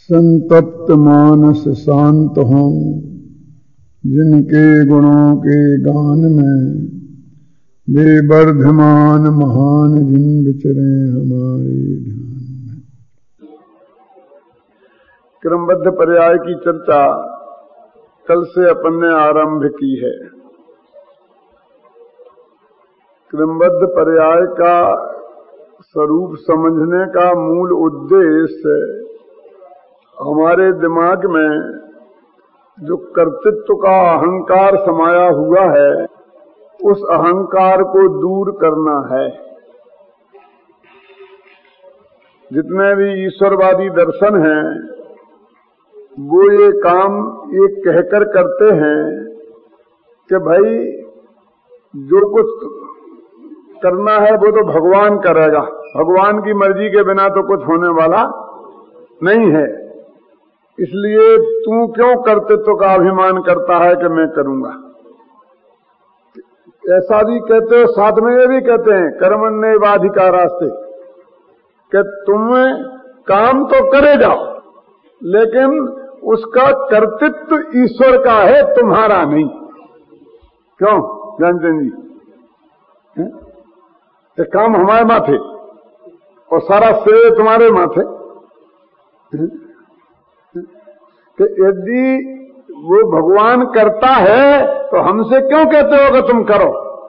संतप्त मानस शांत हों, जिनके गुणों के गान में वे वर्धमान महान जिन विचरे हमारे ध्यान में। क्रमबद्ध पर्याय की चर्चा कल से अपन ने आरंभ की है। क्रमबद्ध पर्याय का स्वरूप समझने का मूल उद्देश्य हमारे दिमाग में जो कर्तृत्व का अहंकार समाया हुआ है, उस अहंकार को दूर करना है। जितने भी ईश्वरवादी दर्शन हैं, वो ये काम ये कहकर करते हैं कि भाई जो कुछ करना है वो तो भगवान करेगा, भगवान की मर्जी के बिना तो कुछ होने वाला नहीं है, इसलिए तू क्यों कर्तृत्व का अभिमान करता है कि मैं करूंगा। ऐसा भी कहते हो, साथ में ये भी कहते हैं कर्मण्येवाधिकारास्ते कि तुम काम तो करे जाओ, लेकिन उसका कर्तृत्व ईश्वर का है, तुम्हारा नहीं। क्यों ज्ञानचंद जी? ये काम हमारे माथे और सारा श्रेय तुम्हारे माथे। कि यदि वो भगवान करता है तो हमसे क्यों कहते हो कि तुम करो,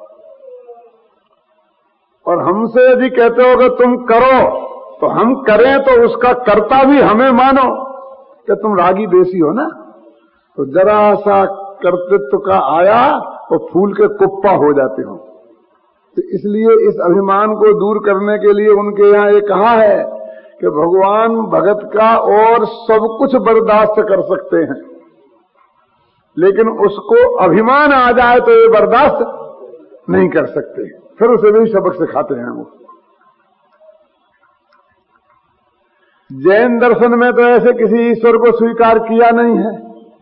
और हमसे यदि कहते हो कि तुम करो तो हम करें तो उसका कर्ता भी हमें मानो कि तुम रागी देसी हो ना। तो जरा सा कर्तृत्व का आया तो फूल के कुप्पा हो जाते हो। तो इसलिए इस अभिमान को दूर करने के लिए उनके यहाँ ये कहा है कि भगवान भगत का और सब कुछ बर्दाश्त कर सकते हैं, लेकिन उसको अभिमान आ जाए तो ये बर्दाश्त नहीं कर सकते, फिर उसे भी सबक सिखाते हैं वो। जैन दर्शन में तो ऐसे किसी ईश्वर को स्वीकार किया नहीं है,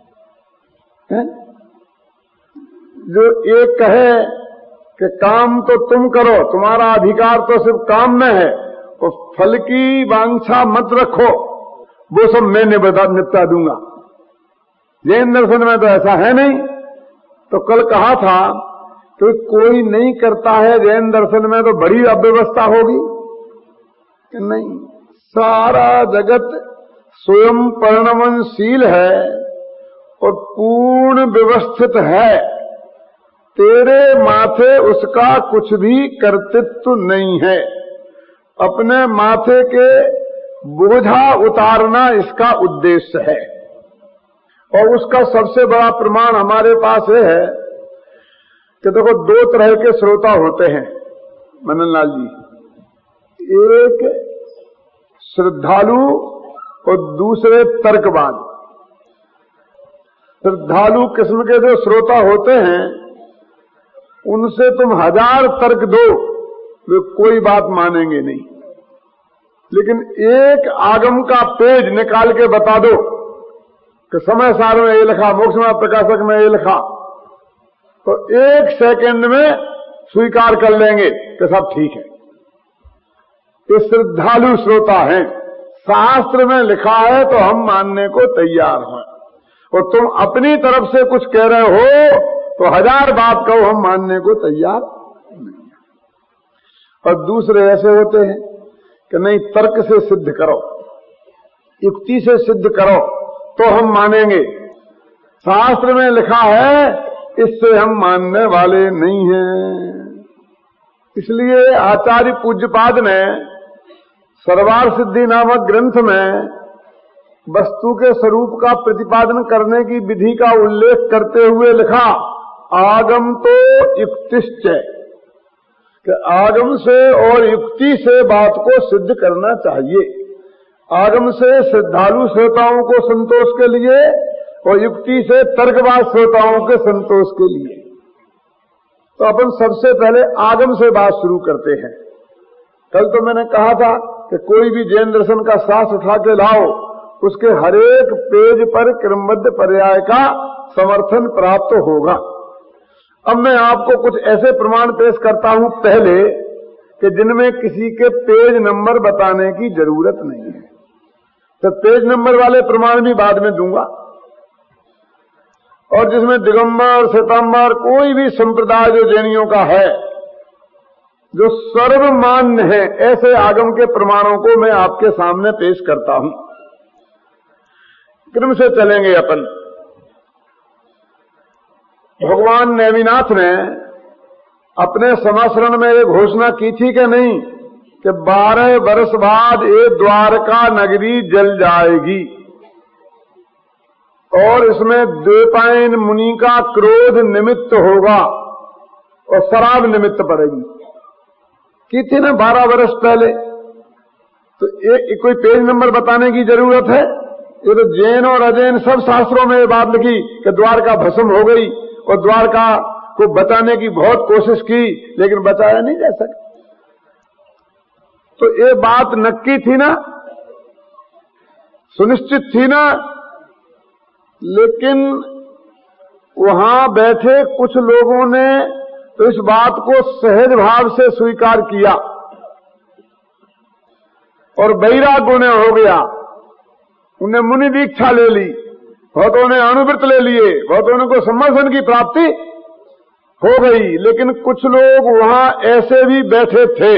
जो एक कहे कि काम तो तुम करो, तुम्हारा अधिकार तो सिर्फ काम में है, और फल की वांछा मत रखो, वो सब मैं निपटा दूंगा। जैन दर्शन में तो ऐसा है नहीं। तो कल कहा था कि कोई नहीं करता है जैन दर्शन में तो बड़ी अव्यवस्था होगी कि नहीं। सारा जगत स्वयं परिणमनशील है और पूर्ण व्यवस्थित है, तेरे माथे उसका कुछ भी कर्तृत्व नहीं है। अपने माथे के बोझा उतारना इसका उद्देश्य है, और उसका सबसे बड़ा प्रमाण हमारे पास ये है कि देखो दो तरह के श्रोता होते हैं मननलाल जी, एक श्रद्धालु और दूसरे तर्कवाद। श्रद्धालु किस्म के जो श्रोता होते हैं उनसे तुम 1000 तर्क दो, वे कोई बात मानेंगे नहीं, लेकिन एक आगम का पेज निकाल के बता दो कि समय सार में ये लिखा, मोक्ष में प्रकाशक में ये लिखा, तो 1 सेकंड में स्वीकार कर लेंगे कि सब ठीक है। ये श्रद्धालु श्रोता हैं, शास्त्र में लिखा है तो हम मानने को तैयार हैं, और तुम अपनी तरफ से कुछ कह रहे हो तो 1000 बात कहो, हम मानने को तैयार नहीं। और दूसरे ऐसे होते हैं कि नहीं, तर्क से सिद्ध करो, युक्ति से सिद्ध करो तो हम मानेंगे, शास्त्र में लिखा है इससे हम मानने वाले नहीं हैं। इसलिए आचार्य पूज्यपाद ने सर्वार सिद्धि नामक ग्रंथ में वस्तु के स्वरूप का प्रतिपादन करने की विधि का उल्लेख करते हुए लिखा, आगम तो युक्तिश्चय, कि आगम से और युक्ति से बात को सिद्ध करना चाहिए। आगम से श्रद्धालु श्रोताओं को संतोष के लिए और युक्ति से तर्कवाद श्रोताओं के संतोष के लिए। तो अपन सबसे पहले आगम से बात शुरू करते हैं। कल तो मैंने कहा था कि कोई भी जैन दर्शन का शास्त्र उठा के लाओ, उसके हरेक पेज पर क्रमबद्ध पर्याय का समर्थन प्राप्त होगा। अब मैं आपको कुछ ऐसे प्रमाण पेश करता हूं पहले कि जिनमें किसी के पेज नंबर बताने की जरूरत नहीं है। तो पेज नंबर वाले प्रमाण भी बाद में दूंगा। और जिसमें दिगंबर श्वेतांबर कोई भी संप्रदाय जो जैनियों का है जो सर्वमान्य है, ऐसे आगम के प्रमाणों को मैं आपके सामने पेश करता हूं। क्रम से चलेंगे अपन। भगवान नेमिनाथ ने अपने समासरण में एक घोषणा की थी कि नहीं कि 12 वर्ष बाद ये द्वारका नगरी जल जाएगी और इसमें द्वैपायन मुनि का क्रोध निमित्त होगा और शराब निमित्त पड़ेगी। की थी ना 12 वर्ष पहले। तो ये कोई पेज नंबर बताने की जरूरत है? ये तो जैन और अजैन सब शास्त्रों में ये बात लिखी कि द्वारका भस्म हो गई और द्वारका को बचाने की बहुत कोशिश की लेकिन बचाया नहीं जा सका। तो ये बात नक्की थी ना, सुनिश्चित थी ना। लेकिन वहां बैठे कुछ लोगों ने तो इस बात को सहज भाव से स्वीकार किया और वैराग्य उन्हें हो गया। उन्हें मुनि दीक्षा ले ली, बहुतों ने अनुव्रत ले लिए, बहुतों को समर्थन की प्राप्ति हो गई। लेकिन कुछ लोग वहां ऐसे भी बैठे थे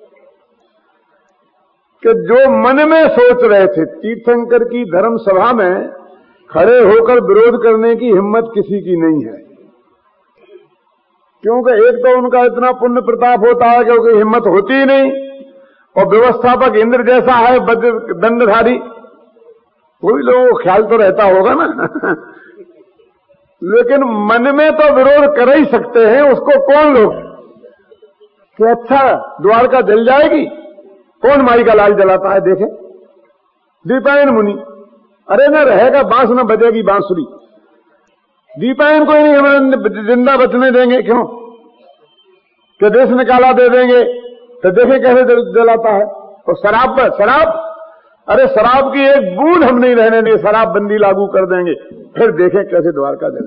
कि जो मन में सोच रहे थे। तीर्थंकर की धर्म सभा में खड़े होकर विरोध करने की हिम्मत किसी की नहीं है, क्योंकि एक तो उनका इतना पुण्य प्रताप होता है क्योंकि हिम्मत होती ही नहीं, और व्यवस्थापक इंद्र जैसा है दंडधारी, वो भी लोगों को ख्याल तो रहता होगा ना। लेकिन मन में तो विरोध कर ही सकते हैं, उसको कौन लोग कि अच्छा द्वारका जल जाएगी। कौन माई का लाल जलाता है देखे? दीपायन मुनि। अरे न रहेगा बांस न बजेगी बांसुरी। दीपायन कोई नहीं हमें जिंदा बचने देंगे, क्यों कि देश निकाला दे देंगे। तो देखे कैसे जलाता है। और शराब पर शराब, अरे शराब की एक बूंद हम नहीं रहने देंगे, शराब बंदी लागू कर देंगे, फिर देखें कैसे द्वारका जल।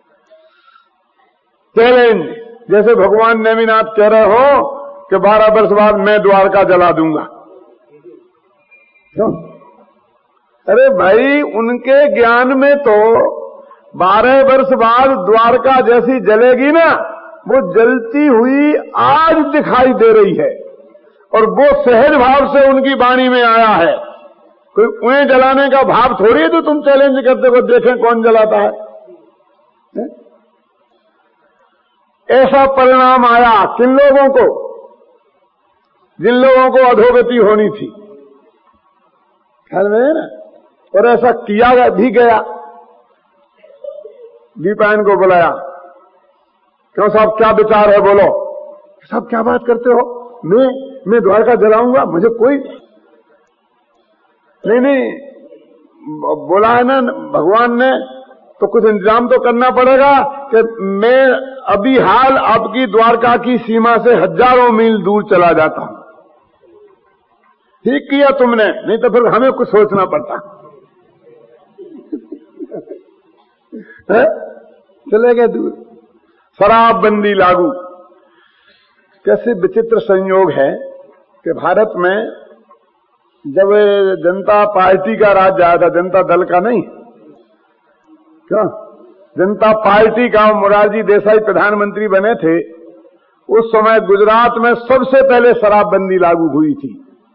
चैलेंज, जैसे भगवान नेमिनाथ कह रहे हो कि 12 वर्ष बाद मैं द्वारका जला दूंगा। क्यों? अरे भाई उनके ज्ञान में तो 12 वर्ष बाद द्वारका जैसी जलेगी ना, वो जलती हुई आज दिखाई दे रही है और वो सहज भाव से उनकी वाणी में आया है। कोई उन्हें जलाने का भाव थोड़ी है तो तुम चैलेंज करते हो देखें कौन जलाता है। ऐसा परिणाम आया किन लोगों को? जिन लोगों को अधोगति होनी थी, ख्याल में है ना। और ऐसा किया भी गया। दीपायन को बुलाया, क्यों साहब क्या विचार है बोलो। साहब क्या बात करते हो, मैं द्वारका जलाऊंगा, मुझे कोई नहीं बोला है ना भगवान ने, तो कुछ इंतजाम तो करना पड़ेगा कि मैं अभी हाल आपकी द्वारका की सीमा से हजारों मील दूर चला जाता हूं। ठीक किया तुमने, नहीं तो फिर हमें कुछ सोचना पड़ता। चले गए दूर। शराबबंदी लागू। कैसे विचित्र संयोग है कि भारत में जब जनता पार्टी का राज आया था, जनता दल का नहीं, क्या जनता पार्टी का मोरारजी देसाई प्रधानमंत्री बने थे, उस समय गुजरात में सबसे पहले शराबबंदी लागू हुई थी।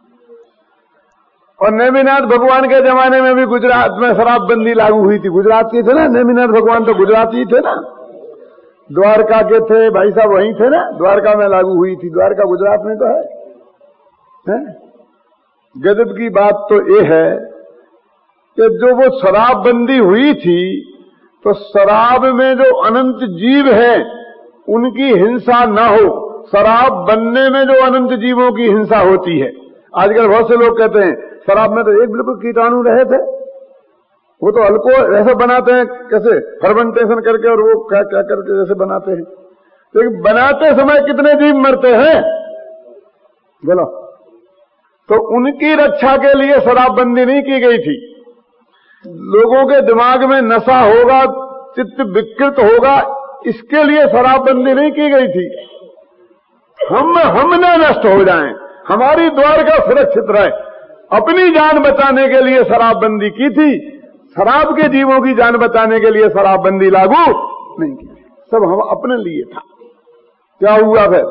और नेमिनाथ भगवान के जमाने में भी गुजरात में शराबबंदी लागू हुई थी। गुजरात के थे ना नेमिनाथ भगवान, तो गुजराती थे ना, द्वारका के थे भाई साहब, वहीं थे ना, द्वारका में लागू हुई थी। द्वारका गुजरात में तो है? गजब की बात तो ये है कि जो वो शराबबंदी हुई थी, तो शराब में जो अनंत जीव हैं उनकी हिंसा न हो, शराब बनने में जो अनंत जीवों की हिंसा होती है। आजकल बहुत से लोग कहते हैं शराब में तो एक बिल्कुल कीटाणु रहे थे, वो तो अल्कोहल ऐसे बनाते हैं, कैसे फर्मेंटेशन करके, और वो क्या क्या करके जैसे बनाते हैं। लेकिन बनाते समय कितने जीव मरते हैं बोलो। तो उनकी रक्षा के लिए शराबबंदी नहीं की गई थी। लोगों के दिमाग में नशा होगा, चित्त विकृत होगा, इसके लिए शराबबंदी नहीं की गई थी। हम न नष्ट हो जाएं, हमारी द्वारका सुरक्षित रहे। अपनी जान बचाने के लिए शराबबंदी की थी, शराब के जीवों की जान बचाने के लिए शराबबंदी लागू नहीं की, सब हम अपने लिए था। क्या हुआ फिर?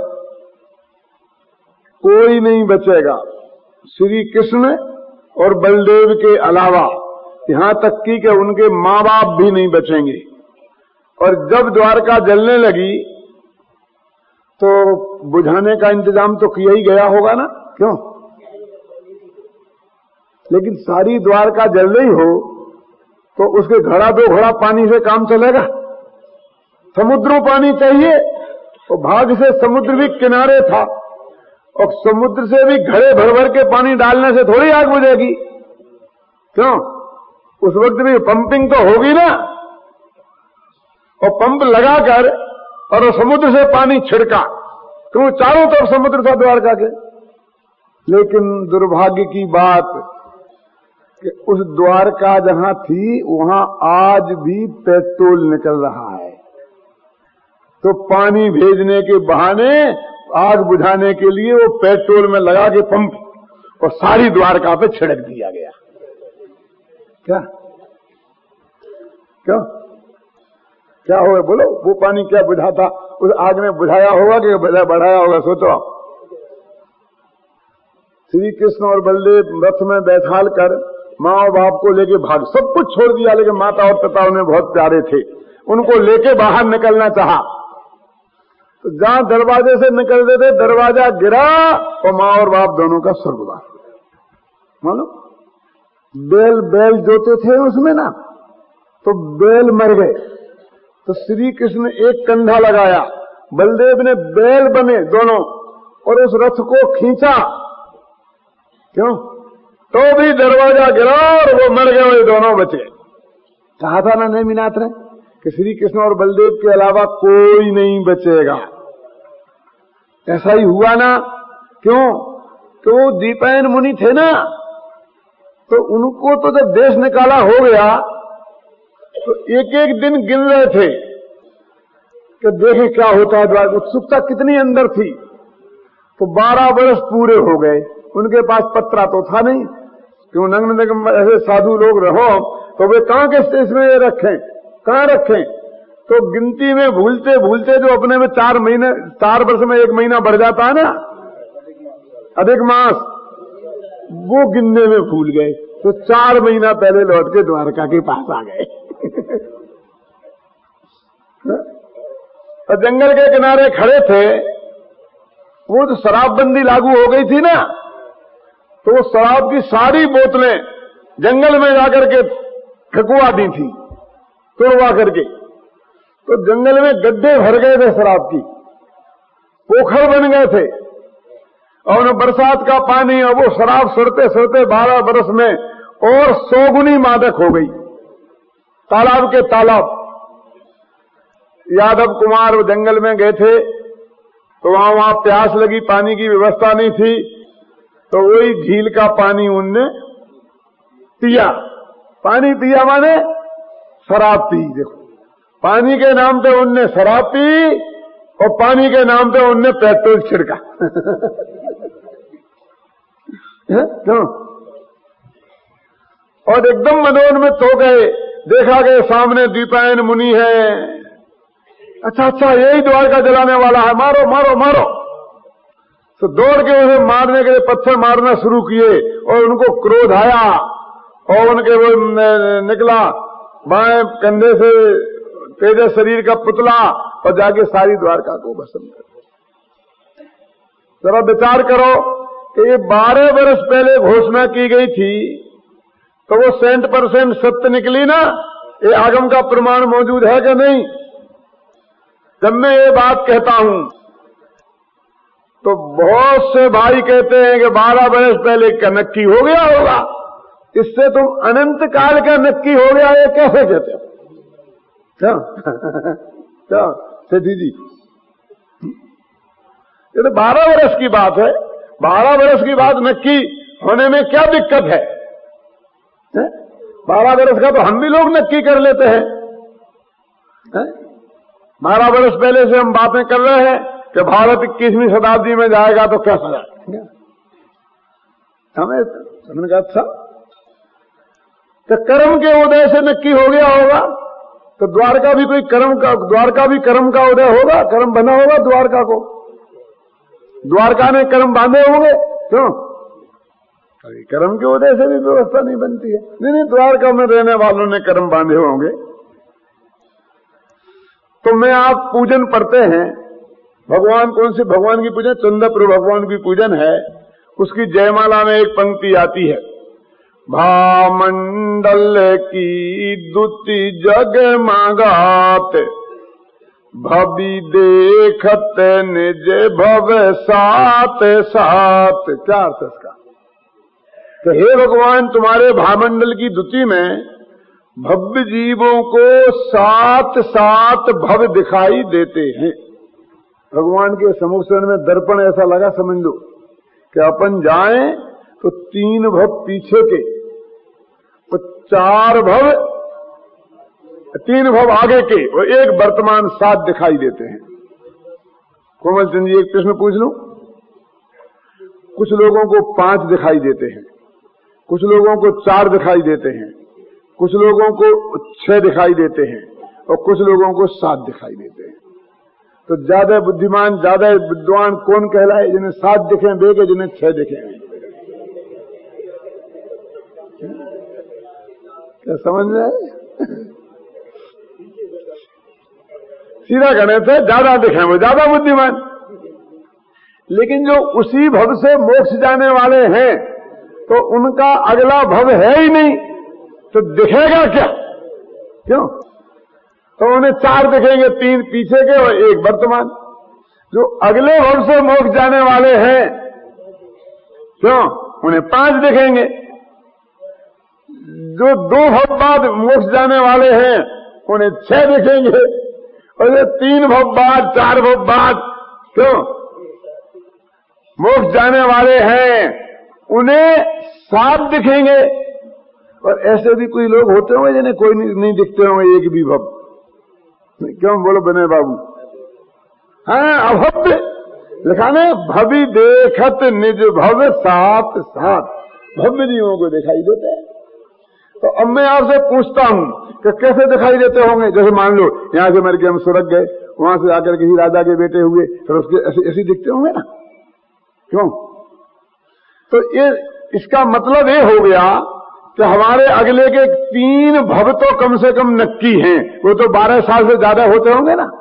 कोई नहीं बचेगा, श्री कृष्ण और बलदेव के अलावा, यहां तक कि उनके मां बाप भी नहीं बचेंगे। और जब द्वारका जलने लगी तो बुझाने का इंतजाम तो किया ही गया होगा ना, क्यों? लेकिन सारी द्वारका जल रही हो तो उसके घड़ा दो घड़ा पानी से काम चलेगा? समुद्रों पानी चाहिए, और भाग से समुद्र भी किनारे था, और समुद्र से भी घड़े भर भर के पानी डालने से थोड़ी आग बुझेगी, क्यों? उस वक्त भी पंपिंग तो होगी ना, और पंप लगाकर और समुद्र से पानी छिड़का, तो चारों तरफ समुद्र था द्वारका के। लेकिन दुर्भाग्य की बात कि उस द्वारका जहां थी वहां आज भी पेट्रोल निकल रहा है, तो पानी भेजने के बहाने आग बुझाने के लिए वो पेट्रोल में लगा के पंप और सारी द्वारका पे छिड़क दिया गया। क्या क्या क्या होगा बोलो? वो पानी क्या बुझाता? उस आग ने बुझाया होगा कि बढ़ाया होगा? सोचो। श्री कृष्ण और बलदेव रथ में बैठाल कर माँ और बाप को लेके भाग, सब कुछ छोड़ दिया, लेकिन माता और पिता उन्हें बहुत प्यारे थे, उनको लेके बाहर निकलना चाहा। तो जहां दरवाजे से निकलते थे दरवाजा गिरा और माँ और बाप दोनों का स्वर्गवास। मानो बैल जोते थे उसमें ना, तो बैल मर गए, तो श्री कृष्ण ने एक कंधा लगाया, बलदेव ने बैल बने दोनों और उस रथ को खींचा, क्यों? तो भी दरवाजा गिरा और वो मर गए, वो दोनों बचे। कहा था ना नेमिनाथ ने कि श्री कृष्ण और बलदेव के अलावा कोई नहीं बचेगा। ऐसा ही हुआ ना, क्यों? तो वो दीपायन मुनि थे ना, तो उनको तो जब देश निकाला हो गया तो एक एक दिन गिन रहे थे कि देखें क्या होता है। उत्सुकता कितनी अंदर थी। तो 12 वर्ष पूरे हो गए, उनके पास पत्रा तो था नहीं, क्यों? नग्न ऐसे साधु लोग रहो तो वे कहां के स्टेज में रखें, कहां रखें? तो गिनती में भूलते भूलते जो अपने में 4 वर्ष में 1 महीना बढ़ जाता है ना, अधिक मास, वो गिनने में भूल गए, तो 4 महीना पहले लौट के द्वारका के पास आ गए। और जंगल के किनारे खड़े थे, वो जो शराबबंदी लागू हो गई थी ना, तो वो शराब की सारी बोतलें जंगल में जाकर के फेंकवा दी थी, तोड़वा करके। तो जंगल में गड्ढे भर गए थे शराब की, पोखर बन गए थे, और बरसात का पानी और वो शराब सड़ते सड़ते 12 बरस में और 100 गुनी मादक हो गई, तालाब के तालाब। यादव कुमार जंगल में गए थे तो वहां प्यास लगी, पानी की व्यवस्था नहीं थी, तो वही झील का पानी उनने पिया। पानी पिया माने शराब पी। देखो, पानी के नाम पे उनने शराब पी और पानी के नाम पे उनने पेट्रोल छिड़का। क्यों? और एकदम मनोन्मत्त हो गए, देखा गए सामने दीपायन मुनि है। अच्छा यही द्वारका जलाने वाला है, मारो मारो मारो। तो दौड़ के उसे मारने के लिए पत्थर मारना शुरू किए और उनको क्रोध आया और उनके वो निकला बाएं कंधे से तेजस शरीर का पुतला और जाके सारी द्वारका को भस्म कर। जरा विचार करो कि ये 12 वर्ष पहले घोषणा की गई थी, तो वो 100% सत्य निकली ना? ये आगम का प्रमाण मौजूद है कि नहीं? जब मैं ये बात कहता हूं तो बहुत से भाई कहते हैं कि 12 वर्ष पहले का नक्की हो गया होगा, इससे तुम अनंत काल का नक्की हो गया, ये कैसे कहते हो? क्या क्या सेठी जी, ये तो 12 वर्ष की बात है। 12 वर्ष की बात नक्की होने में क्या दिक्कत है? 12 वर्ष का तो हम भी लोग नक्की कर लेते हैं। 12 वर्ष पहले से हम बातें कर रहे हैं कि भारत 21वीं शताब्दी में जाएगा तो कैसा जाएगा। हमने कहा अच्छा, तो कर्म के उदय से नक्की हो गया होगा, तो द्वारका भी कोई कर्म का उदय होगा, कर्म बना होगा द्वारका को, द्वारका ने कर्म बांधे होंगे, क्यों? कर्म के उदय से भी व्यवस्था नहीं बनती है। नहीं, द्वारका में रहने वालों ने कर्म बांधे होंगे। तो मैं आप पूजन पढ़ते हैं, भगवान कौन से भगवान की पूजन? चंद्रप्रभु भगवान की पूजन है। उसकी जयमाला में एक पंक्ति आती है, भामंडल की दुति जगमगात, भवि देखत निज भव सात सात। क्या अर्थ इसका? तो हे भगवान, तुम्हारे भामंडल की दुति में भव्य जीवों को सात सात भव दिखाई देते हैं। भगवान के समुख में दर्पण ऐसा लगा, समझ लो कि अपन जाएं तो 3 भव पीछे के, तो 4 भव, 3 भव आगे के और 1 वर्तमान 7 दिखाई देते हैं। कोमल चंद जी, एक प्रश्न पूछ लूं? कुछ लोगों को 5 दिखाई देते हैं, कुछ लोगों को 4 दिखाई देते हैं, कुछ लोगों को 6 दिखाई देते हैं और कुछ लोगों को 7 दिखाई देते हैं। तो ज्यादा बुद्धिमान, ज्यादा विद्वान कौन कहलाए? जिन्हें 7 दिखे बेगे, जिन्हें 6 दिखे। क्या समझ में आए? सीधा गणित है, ज्यादा दिखे वो ज्यादा बुद्धिमान। लेकिन जो उसी भव से मोक्ष जाने वाले हैं, तो उनका अगला भव है ही नहीं, तो दिखेगा क्या? क्यों? तो उन्हें 4 दिखेंगे, 3 पीछे के और 1 वर्तमान। जो अगले भव से मोक्ष जाने वाले हैं, क्यों? उन्हें 5 दिखेंगे। जो 2 भव बाद मोक्ष जाने वाले हैं, उन्हें 6 दिखेंगे। और जो 3 भव बाद, 4 भव बाद, क्यों? मोक्ष जाने वाले हैं, उन्हें 7 दिखेंगे। और ऐसे भी कोई लोग होते होंगे जिन्हें कोई नहीं दिखते होंगे, एक भी भव। क्यों बोलो विनय बाबू? हाँ, अभव्य लिखा ने, भवि देखत निज भव सात सात, भव्य जीवों को दिखाई देते हैं। तो अब मैं आपसे पूछता हूं कि कैसे दिखाई देते होंगे? जैसे मान लो यहां से मर के हम स्वर्ग गए, वहां से आकर किसी राजा के बेटे हुए, फिर उसके ऐसे दिखते होंगे ना? क्यों? तो ये इसका मतलब ये हो गया कि हमारे अगले के 3 भव तो कम से कम नक्की हैं। वो तो 12 साल से ज्यादा होते होंगे ना?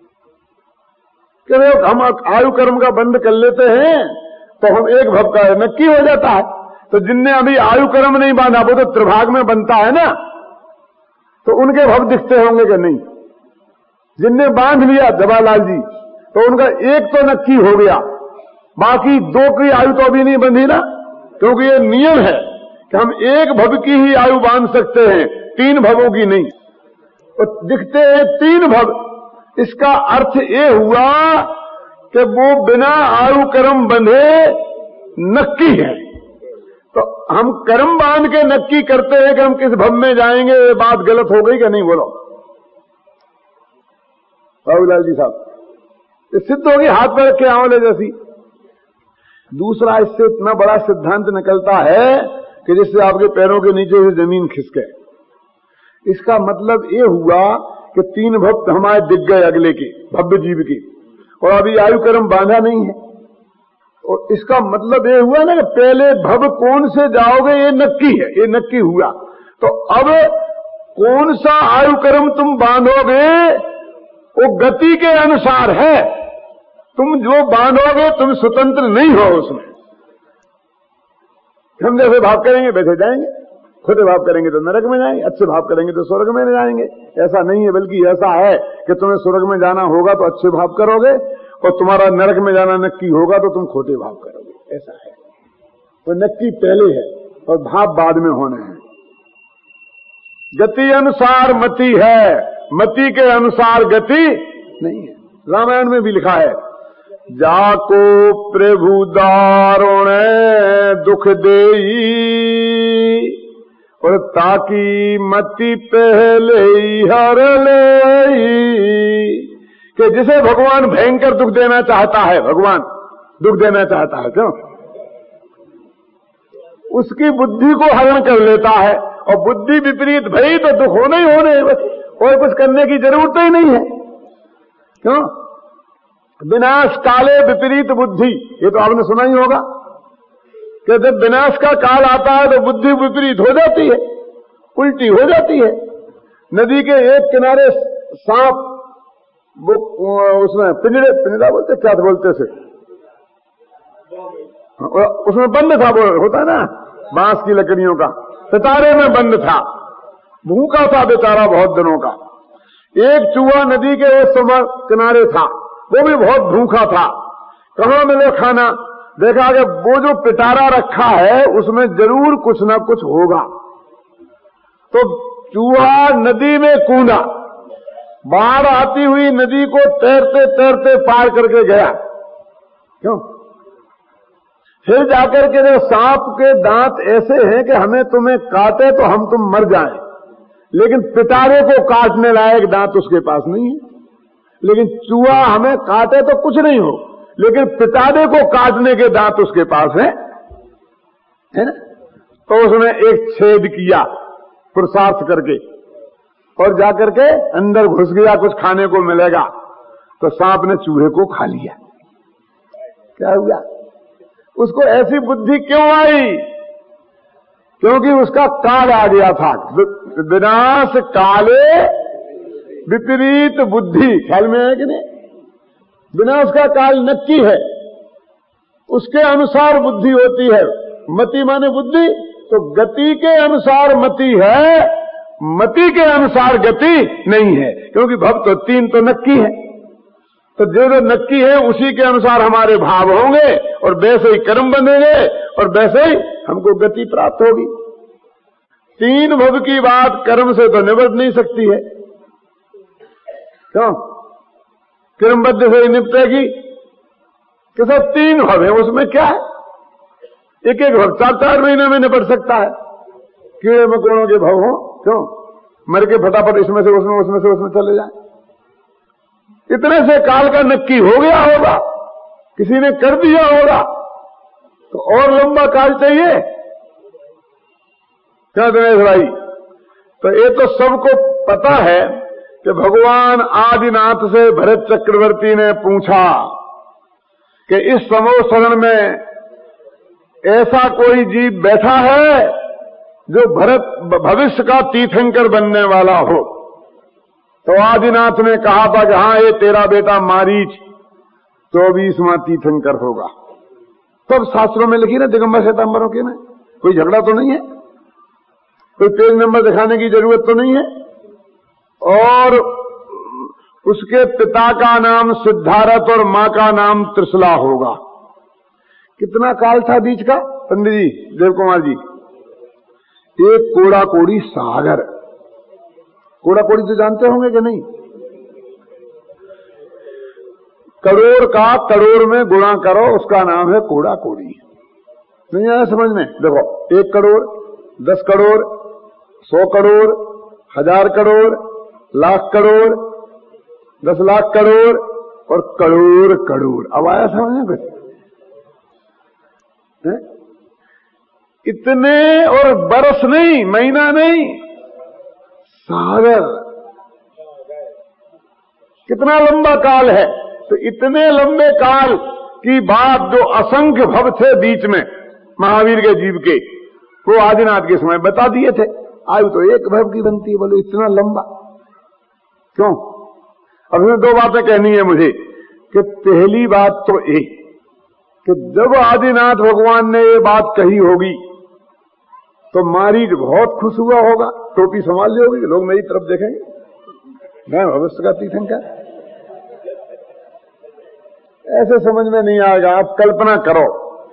कि हम आयु कर्म का बंद कर लेते हैं तो हम 1 भव का नक्की हो जाता है। तो जिनने अभी आयु कर्म नहीं बांधा, वो तो त्रिभाग में बनता है ना, तो उनके भव दिखते होंगे कि नहीं? जिनने बांध लिया जवाहरलाल जी, तो उनका 1 तो नक्की हो गया, बाकी 2 की आयु तो अभी नहीं बंधी ना, क्योंकि ये नियम है कि हम 1 भव की ही आयु बांध सकते हैं, 3 भवों की नहीं। तो दिखते हैं 3 भव। इसका अर्थ ये हुआ कि वो बिना आयु कर्म बंधे नक्की है। तो हम कर्म बांध के नक्की करते हैं कि हम किस भव में जाएंगे। ये बात गलत हो गई कि नहीं? बोलो बाबूलाल जी साहब, ये सिद्ध होगी हाथ पर रखे आंवले जैसी। दूसरा, इससे इतना बड़ा सिद्धांत निकलता है कि जिससे आपके पैरों के नीचे से जमीन खिसके। इसका मतलब ये हुआ कि 3 भव हमारे दिख गए अगले के, भव्य जीव के, और अभी आयु कर्म बांधा नहीं है। और इसका मतलब ये हुआ ना कि पहले भव कौन से जाओगे ये नक्की है, ये नक्की हुआ। तो अब कौन सा आयु कर्म तुम बांधोगे वो गति के अनुसार है। तुम जो बांधोगे तुम स्वतंत्र नहीं हो उसमें। हम जैसे भाव करेंगे वैसे जाएंगे, खुदे भाव करेंगे तो नरक में जाएंगे, अच्छे भाव करेंगे तो स्वर्ग में जाएंगे। ऐसा नहीं है, बल्कि ऐसा है कि तुम्हें स्वर्ग में जाना होगा तो अच्छे भाव करोगे, और तुम्हारा नरक में जाना नक्की होगा तो तुम खोटे भाव करोगे। ऐसा है, तो नक्की पहले है और भाव बाद में होने हैं। गति अनुसार मति है, मति के अनुसार गति नहीं है। रामायण में भी लिखा है, जाको प्रभु दारुण दुख देई, और ताकि मति पहले हर ले। कि जिसे भगवान भयंकर दुख देना चाहता है, भगवान दुख देना चाहता है, क्यों? उसकी बुद्धि को हरण कर लेता है, और बुद्धि विपरीत भई तो दुख होने ही होने, बस और कुछ करने की जरूरत ही नहीं है। क्यों? विनाश काले विपरीत बुद्धि, ये तो आपने सुना ही होगा कि जब विनाश का काल आता है तो बुद्धि विपरीत हो जाती है, उल्टी हो जाती है। नदी के एक किनारे सांप, वो उसमें पिंजरा बोलते, क्या बोलते से, उसमें बंद था, वो होता है ना बांस की लकड़ियों का, सितारे में बंद था, भूखा था बेचारा बहुत दिनों का। एक चूहा नदी के उस समय किनारे था, वो भी बहुत भूखा था। कहाँ मिले खाना? देखा कि वो जो पिटारा रखा है उसमें जरूर कुछ ना कुछ होगा, तो चूहा नदी में कूदा, बाढ़ आती हुई नदी को तैरते तैरते पार करके गया। क्यों? फिर जाकर के जो सांप के दांत ऐसे हैं कि हमें तुम्हें काटे तो हम तुम मर जाएं, लेकिन पिटारे को काटने लायक दांत उसके पास नहीं है। लेकिन चूहा हमें काटे तो कुछ नहीं हो, लेकिन पिटारे को काटने के दांत उसके पास है ना? तो उसने एक छेद किया पुरुषार्थ करके, और जाकर के अंदर घुस गया, कुछ खाने को मिलेगा, तो सांप ने चूहे को खा लिया। क्या हुआ? उसको ऐसी बुद्धि क्यों आई? क्योंकि उसका काल आ गया था। विनाश काले विपरीत बुद्धि, ख्याल में है कि नहीं? विनाश का काल नक्की है, उसके अनुसार बुद्धि होती है। मति माने बुद्धि, तो गति के अनुसार मति है, मति के अनुसार गति नहीं है, क्योंकि भव तो तीन तो नक्की है। तो जो नक्की है उसी के अनुसार हमारे भाव होंगे, और वैसे ही कर्म बनेंगे, और वैसे ही हमको गति प्राप्त होगी। तीन भव की बात कर्म से तो निबट नहीं सकती है। क्यों? कर्मबद्ध से ही निपटेगी कि सब तीन भव है, उसमें क्या है? एक एक भव 4-4 महीने में निपट सकता है। कीड़े मकोड़ों के भव हो, क्यों? मर के फटाफट इसमें से उसमें, उसमें से उसमें चले जाए। इतने से काल का नक्की हो गया होगा, किसी ने कर दिया होगा, तो और लंबा काल चाहिए क्या दिनेश भाई? तो ये तो सबको पता है कि भगवान आदिनाथ से भरत चक्रवर्ती ने पूछा कि इस समूह शरण में ऐसा कोई जीव बैठा है जो भविष्य का तीर्थंकर बनने वाला हो? तो आदिनाथ ने कहा था कि हाँ, ये तेरा बेटा मारीच 24वां तीर्थंकर होगा। तब शास्त्रों में लिखी ना दिगंबर श्वेतांबरों के में, कोई झगड़ा तो नहीं है, कोई पेज नंबर दिखाने की जरूरत तो नहीं है। और उसके पिता का नाम सिद्धारथ और मां का नाम त्रिशला होगा। कितना काल था बीच का पंडित जी, देव कुमार जी? एक कोड़ा कोड़ी सागर। कोड़ा कोड़ी तो जानते होंगे कि नहीं? करोड़ का करोड़ में गुणा करो, उसका नाम है कोड़ा कोड़ी। नहीं आया समझ में? देखो, 1 करोड़, 10 करोड़, 100 करोड़, 1000 करोड़, लाख करोड़, 10 लाख करोड़ और करोड़ करोड़। अब आया समझ में कुछ? इतने, और बरस नहीं, महीना नहीं, सागर। कितना लंबा काल है। तो इतने लंबे काल की बात जो असंख्य भव थे बीच में महावीर के जीव के, वो आदिनाथ के समय बता दिए थे। आयु तो एक भव की बनती है, बोलो इतना लंबा क्यों? अब इसमें 2 बातें कहनी है मुझे कि पहली बात तो एक कि जब आदिनाथ भगवान ने ये बात कही होगी तो मारीच बहुत खुश हुआ होगा, टोपी संभाल ली होगी, लोग मेरी तरफ देखेंगे, मैं भविष्य का तीर्थंकर। ऐसे समझ में नहीं आएगा। आप कल्पना करो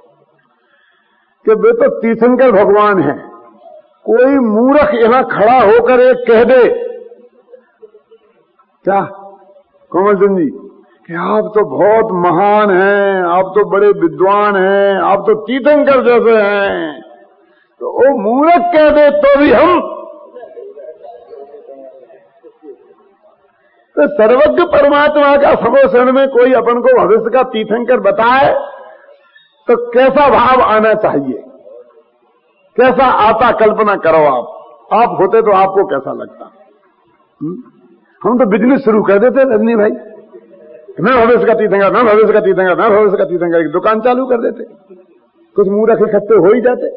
कि वे तो तीर्थंकर भगवान हैं, कोई मूर्ख यहां खड़ा होकर एक कह दे, क्या कोमल चंद जी, कि आप तो बहुत महान हैं, आप तो बड़े विद्वान हैं, आप तो तीर्थंकर जैसे हैं, तो वो मूर्ख कह दे तो भी हम, तो सर्वज्ञ परमात्मा का समोषण में कोई अपन को भविष्य का तीर्थंकर बताए तो कैसा भाव आना चाहिए? कैसा आता कल्पना करो आप होते तो आपको कैसा लगता। हम तो बिजनेस शुरू कर देते रजनी भाई, मैं भविष्य का तीर्थंकर, मैं भविष्य का तीर्थंकर, मैं भविष्य का तीर्थंकर, एक दुकान चालू कर देते, कुछ मूर्ख इकट्ठे हो ही जाते।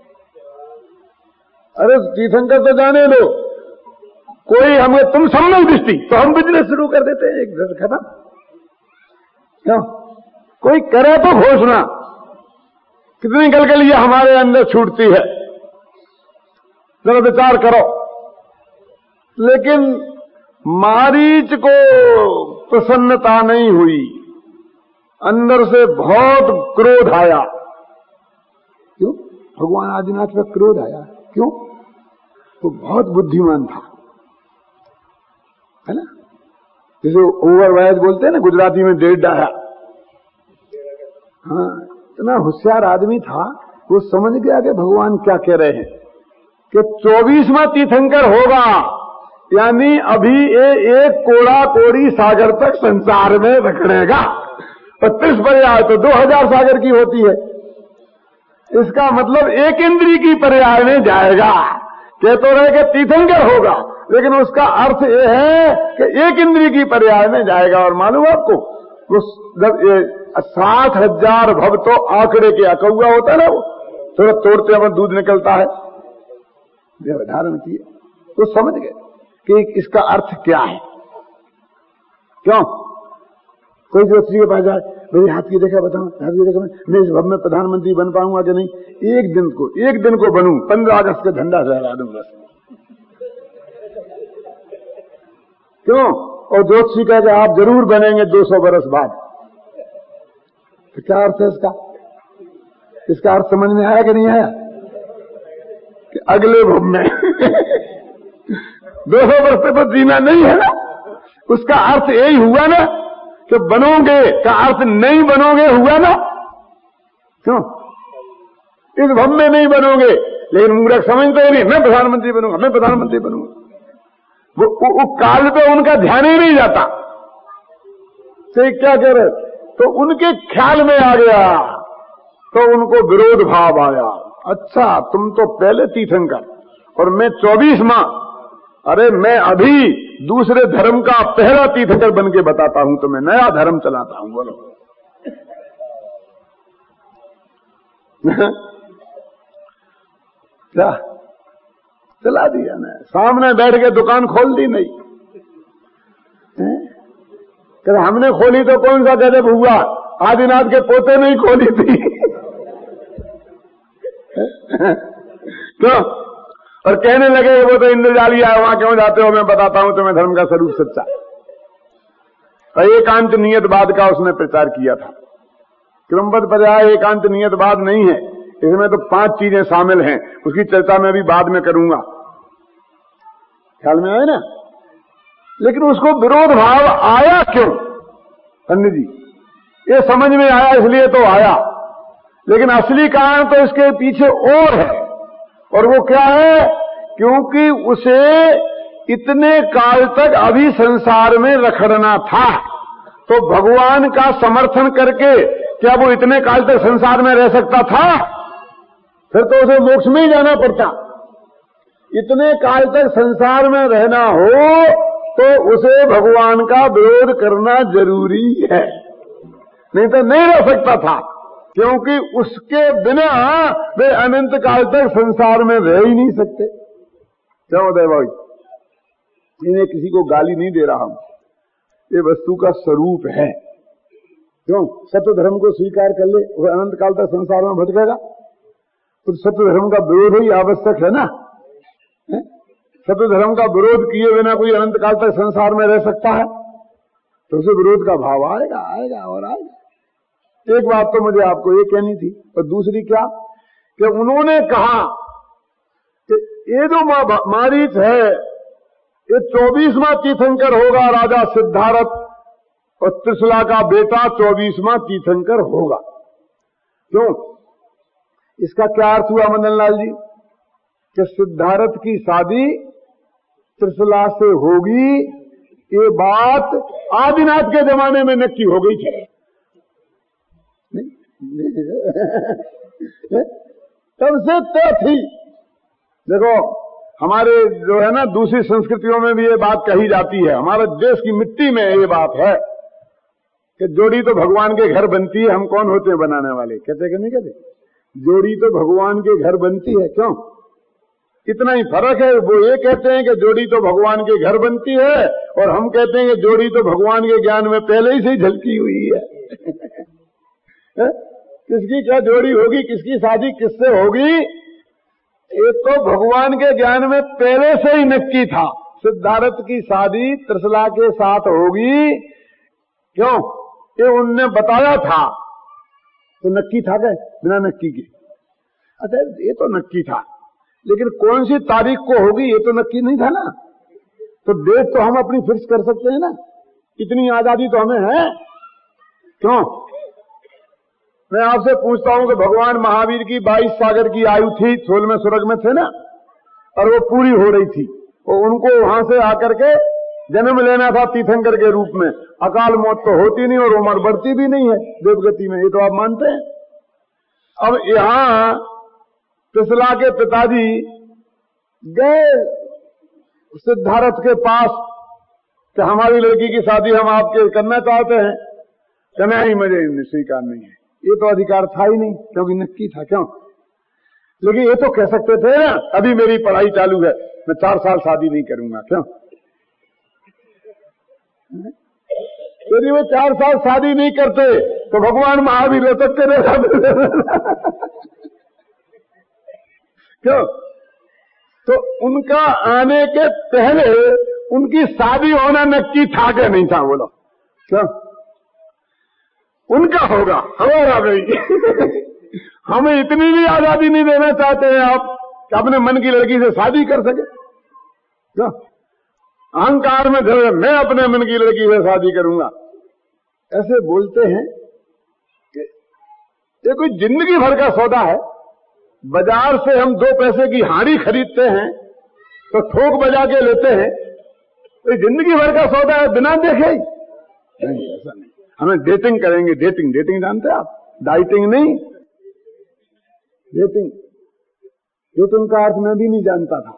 अरे तीर्थंकर तो जाने दो, कोई हमें तुम सम्यक दृष्टि तो हम बिजनेस शुरू कर देते हैं, एक दिन खत्म। क्यों? कोई करे तो घोषणा, कितनी कलकलियां हमारे अंदर छूटती है, जरा विचार करो। लेकिन मारीच को प्रसन्नता नहीं हुई, अंदर से बहुत क्रोध आया। क्यों? भगवान आदिनाथ पर क्रोध आया, क्यों? वो बहुत बुद्धिमान था, है ना। जैसे ओवरवाइज बोलते हैं ना गुजराती में, डेढ़ डाया। हाँ, इतना होशियार आदमी था, वो समझ गया कि भगवान क्या कह रहे हैं कि 24वां तीर्थंकर होगा, यानी अभी एक कोड़ा कोड़ी सागर तक संसार में रखड़ेगा। 35 पर्याय तो 2000 सागर की होती है, इसका मतलब एक इंद्री की पर्याय में जाएगा। कह तो रहे कि तीर्थंकर होगा, लेकिन उसका अर्थ ये है कि एक इंद्री की पर्याय में जाएगा। और मालूम आपको, वो जब 60,000 भव तो आंकड़े के अकौआ होता है ना, वो थोड़ा तोड़ते हुए दूध निकलता है, धारण किए तो समझ गए कि इसका अर्थ क्या है। क्यों? कोई ज्योतिषी के पास जाए, मेरी हाथ की देखा बताऊं, हाथ की देखा मैं इस भव में प्रधानमंत्री बन पाऊंगा कि नहीं? एक दिन को बनूं, 15 अगस्त का झंडा लहरा दूं बस। क्यों? और ज्योतिषी कहे कि आप जरूर बनेंगे 200 बरस बाद। तो क्या अर्थ है इसका? इसका अर्थ समझ में आया कि नहीं आया? कि अगले भव में 200 वर्ष तो जीना नहीं है ना। उसका अर्थ यही हुआ ना कि बनोगे का अर्थ नहीं बनोगे हुआ ना। क्यों? इस भव में नहीं बनोगे, लेकिन मूर्ख समझते नहीं, मैं प्रधानमंत्री बनूंगा, मैं प्रधानमंत्री बनूंगा। वो काल पे उनका ध्यान ही नहीं जाता। तो क्या कह रहे? तो उनके ख्याल में आ गया, तो उनको विरोध भाव आया। अच्छा, तुम तो पहले तीर्थंकर और मैं 24वां, अरे मैं अभी दूसरे धर्म का पहला तीर्थंकर बन के बताता हूं, तो मैं नया धर्म चलाता हूं। बोलो क्या चला दिया ना? सामने बैठ के दुकान खोल दी नहीं? कहते हमने खोली तो कौन सा गजब हुआ, आदिनाथ के पोते नहीं खोली थी। क्यों? और कहने लगे वो तो इंद्रजाली है, वहां क्यों जाते हो, मैं बताता हूं तुम्हें धर्म का स्वरूप सच्चा। और एकांत नियतवाद का उसने प्रचार किया था। क्रमबद्ध पर्याय एकांत नियतवाद नहीं है, इसमें तो 5 चीजें शामिल हैं, उसकी चर्चा मैं भी बाद में करूंगा। ख्याल में आए ना? लेकिन उसको विरोध भाव आया क्यों पंडित जी? ये समझ में आया इसलिए तो आया, लेकिन असली कारण तो इसके पीछे और है। और वो क्या है? क्योंकि उसे इतने काल तक अभी संसार में रखड़ना था, तो भगवान का समर्थन करके क्या वो इतने काल तक संसार में रह सकता था? फिर तो उसे मोक्ष में ही जाना पड़ता। इतने काल तक संसार में रहना हो तो उसे भगवान का विरोध करना जरूरी है, नहीं तो नहीं रह सकता था। क्योंकि उसके बिना वे अनंत काल तक संसार में रह ही नहीं सकते। क्या होता है भाई? इन्हें किसी को गाली नहीं दे रहा हूं, ये वस्तु का स्वरूप है। क्यों? सत्य धर्म को स्वीकार कर ले, वह अनंत काल तक संसार में भटकेगा, तो सत्य धर्म का विरोध ही आवश्यक है ना। सत्य धर्म का विरोध किए बिना कोई अनंत काल तक संसार में रह सकता है? तो उसे विरोध का भाव आएगा, आएगा और आएगा। एक बात तो मुझे आपको ये कहनी थी, और दूसरी क्या कि उन्होंने कहा कि ये जो मारीच है ये 24वां तीर्थंकर होगा, राजा सिद्धार्थ और त्रिशला का बेटा 24वां तीर्थंकर होगा। क्यों? इसका क्या अर्थ हुआ मदन लाल जी? कि सिद्धार्थ की शादी त्रिशला से होगी, ये बात आदिनाथ के जमाने में नक्की हो गई थी। तब से तय थी। देखो हमारे जो है ना दूसरी संस्कृतियों में भी ये बात कही जाती है, हमारे देश की मिट्टी में ये बात है कि जोड़ी तो भगवान के घर बनती है, हम कौन होते हैं बनाने वाले? कहते कि नहीं कहते? जोड़ी तो भगवान के घर बनती है। क्यों? इतना ही फर्क है। वो ये कहते हैं कि जोड़ी तो भगवान के घर बनती है, और हम कहते हैं कि जोड़ी तो भगवान के ज्ञान में पहले ही से ही झलकी हुई है। किसकी क्या जोड़ी होगी, किसकी शादी किससे होगी, ये तो भगवान के ज्ञान में पहले से ही नक्की था। सिद्धार्थ की शादी त्रिशला के साथ होगी, क्यों? ये उनने बताया था, तो नक्की था क्या? बिना नक्की के? अच्छा, ये तो नक्की था, लेकिन कौन सी तारीख को होगी ये तो नक्की नहीं था ना। तो डेट तो हम अपनी फिक्स कर सकते हैं ना, इतनी आजादी तो हमें है। क्यों? मैं आपसे पूछता हूं कि भगवान महावीर की 22 सागर की आयु थी, 16वें स्वर्ग में थे ना, और वो पूरी हो रही थी, और उनको वहां से आकर के जन्म लेना था तीर्थंकर के रूप में। अकाल मौत तो होती नहीं और उम्र बढ़ती भी नहीं है देवगति में, ये तो आप मानते हैं। अब यहां त्रिशला के पिताजी गए सिद्धार्थ के पास कि हमारी लड़की की शादी हम आपके करना चाहते हैं। कहना ही मुझे स्वीकार नहीं है, ये तो अधिकार था ही नहीं, क्योंकि नक्की था। क्यों? लेकिन ये तो कह सकते थे ना, अभी मेरी पढ़ाई चालू है, मैं 4 साल शादी नहीं करूंगा। क्यों? यदि वो 4 साल शादी नहीं करते तो भगवान महावीर हो सकते रहे। क्यों? तो उनका आने के पहले उनकी शादी होना नक्की था क्या नहीं था? बोलो। क्यों? उनका होगा, हमारा नहीं। हमें इतनी भी आजादी नहीं देना चाहते हैं आप कि अपने मन की लड़की से शादी कर सके। क्यों? अहंकार में धरे मैं अपने मन की लड़की से शादी करूंगा, ऐसे बोलते हैं कि ये कोई जिंदगी भर का सौदा है। बाजार से हम 2 पैसे की हांडी खरीदते हैं तो ठोक बजा के लेते हैं, तो जिंदगी भर का सौदा है बिना देखे ही नहीं। ऐसा नहीं, हमें डेटिंग करेंगे। डेटिंग डेटिंग जानते हैं आप? डाइटिंग नहीं, डेटिंग। डेटिंग का अर्थ मैं भी नहीं जानता था,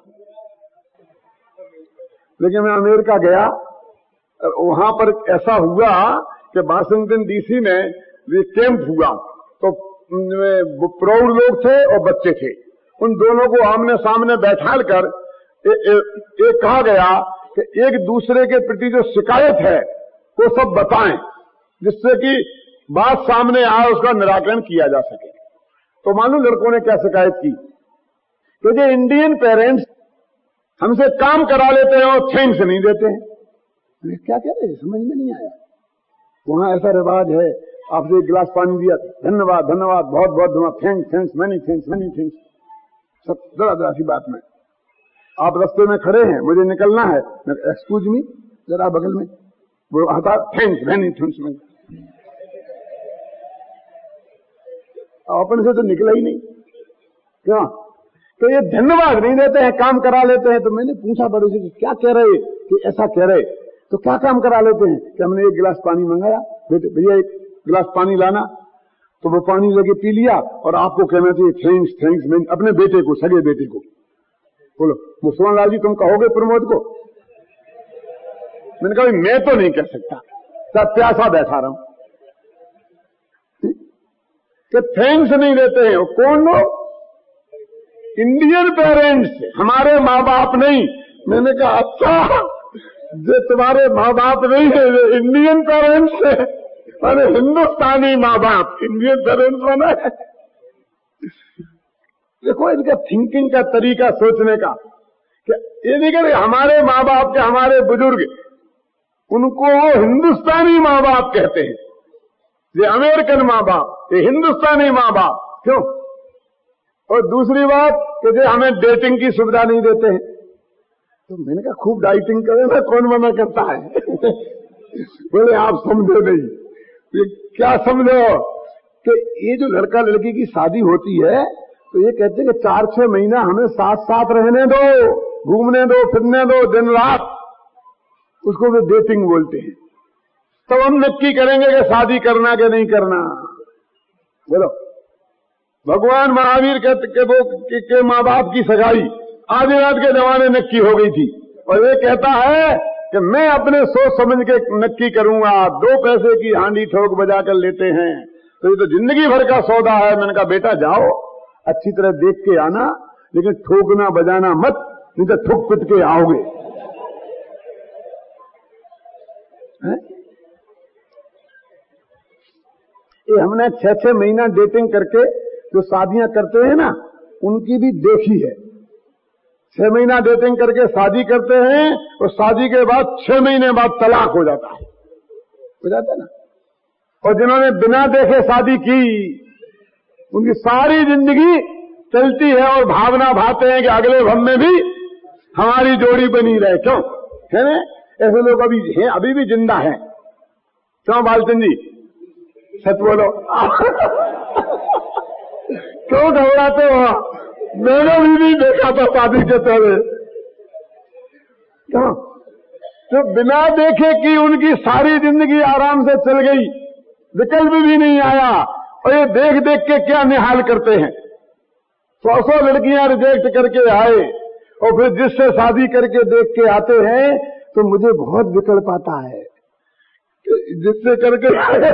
लेकिन मैं अमेरिका गया और वहां पर ऐसा हुआ कि वाशिंगटन डीसी में ये कैंप हुआ, तो प्रौढ़ लोग थे और बच्चे थे, उन दोनों को आमने सामने बैठाल कर एक कहा गया कि एक दूसरे के प्रति जो शिकायत है वो सब बताएं, जिससे कि बात सामने आए, उसका निराकरण किया जा सके। तो मालूम लड़कों ने क्या शिकायत की कि जो इंडियन पेरेंट्स हमसे काम करा लेते हैं और थैंक्स नहीं देते हैं। क्या कह रहे हैं, समझ में नहीं आया। वहां ऐसा रिवाज है, आपसे 1 गिलास पानी दिया, धन्यवाद धन्यवाद, बहुत बहुत धन्यवाद, thanks thanks, many thanks, many thanks, सब जरा सी बात में। आप रास्ते में खड़े हैं, मुझे निकलना है, एक्सक्यूज मी, जरा बगल में, वो आता थैंक्स, मैनी थैंक्स, मैनी। अपन से तो निकला ही नहीं। क्या? तो ये धन्यवाद नहीं देते हैं, काम करा लेते हैं। तो मैंने पूछा बड़े से कि क्या कह रहे, कि ऐसा कह रहे, तो क्या काम करा लेते हैं? कि हमने 1 गिलास पानी मंगाया, बेटे भैया 1 गिलास पानी लाना, तो वो पानी लेके पी लिया, और आपको कहना चाहिए थैंक्स थैंक्स। मैंने अपने बेटे को, सगे बेटे को, बोलो मुसलमान लाल जी तुम कहोगे प्रमोद को? मैंने कहा मैं तो नहीं कह सकता, सब प्यासा बैठा रहा हूं कि थैंक्स नहीं देते हैं। कौन लोग? इंडियन पेरेंट्स, हमारे माँ बाप नहीं। मैंने कहा अच्छा, जो तुम्हारे माँ बाप नहीं है, ये इंडियन पेरेंट्स है, अरे हिंदुस्तानी माँ बाप, इंडियन पेरेंट्स बना है। देखो इनका थिंकिंग का तरीका, सोचने का, कि ये नहीं कह हमारे माँ बाप के, हमारे बुजुर्ग, उनको वो हिंदुस्तानी माँ बाप कहते हैं, ये अमेरिकन माँ बाप, ये हिंदुस्तानी माँ बाप। क्यों? और दूसरी बात कि जो हमें डेटिंग की सुविधा नहीं देते हैं। तो मैंने कहा खूब डाइटिंग करें ना, कौन मना करता है? बोले आप समझो नहीं। ये क्या समझो कि ये जो लड़का लड़की की शादी होती है, तो ये कहते हैं कि 4-6 महीना हमें साथ साथ रहने दो, घूमने दो, फिरने दो, दिन रात, उसको वे डेटिंग बोलते हैं। तब हम नक्की करेंगे कि शादी करना कि नहीं करना। बोलो, भगवान महावीर के माँ बाप की सगाई आदिनाथ के जमाने नक्की हो गई थी, और ये कहता है कि मैं अपने सोच समझ के नक्की करूंगा, 2 पैसे की हांडी ठोक बजा कर लेते हैं, तो ये तो जिंदगी भर का सौदा है। मैंने कहा बेटा जाओ, अच्छी तरह देख के आना, लेकिन ठोकना बजाना मत, नहीं तो ठुक पिट के आओगे। ये हमने 6-6 महीना डेटिंग करके जो शादियां करते हैं ना, उनकी भी देखी है। 6 महीना डेटिंग करके शादी करते हैं, और शादी के बाद 6 महीने बाद तलाक हो जाता है ना। और जिन्होंने बिना देखे शादी की, उनकी सारी जिंदगी चलती है और भावना भाते हैं कि अगले भव में भी हमारी जोड़ी बनी रहे। क्यों है ना? ऐसे लोग अभी हैं, अभी भी जिंदा हैं। क्यों बालचंद जी, सच बोलो। क्यों घबराते हो? मैंने भी देखा था शादी के पहले। क्यों? तो बिना देखे कि उनकी सारी जिंदगी आराम से चल गई, विकल्प भी नहीं आया, और ये देख देख के क्या निहाल करते हैं। 100 लड़कियां रिजेक्ट करके आए, और फिर जिससे शादी करके देख के आते हैं, तो मुझे बहुत विकल्प आता है जिससे करके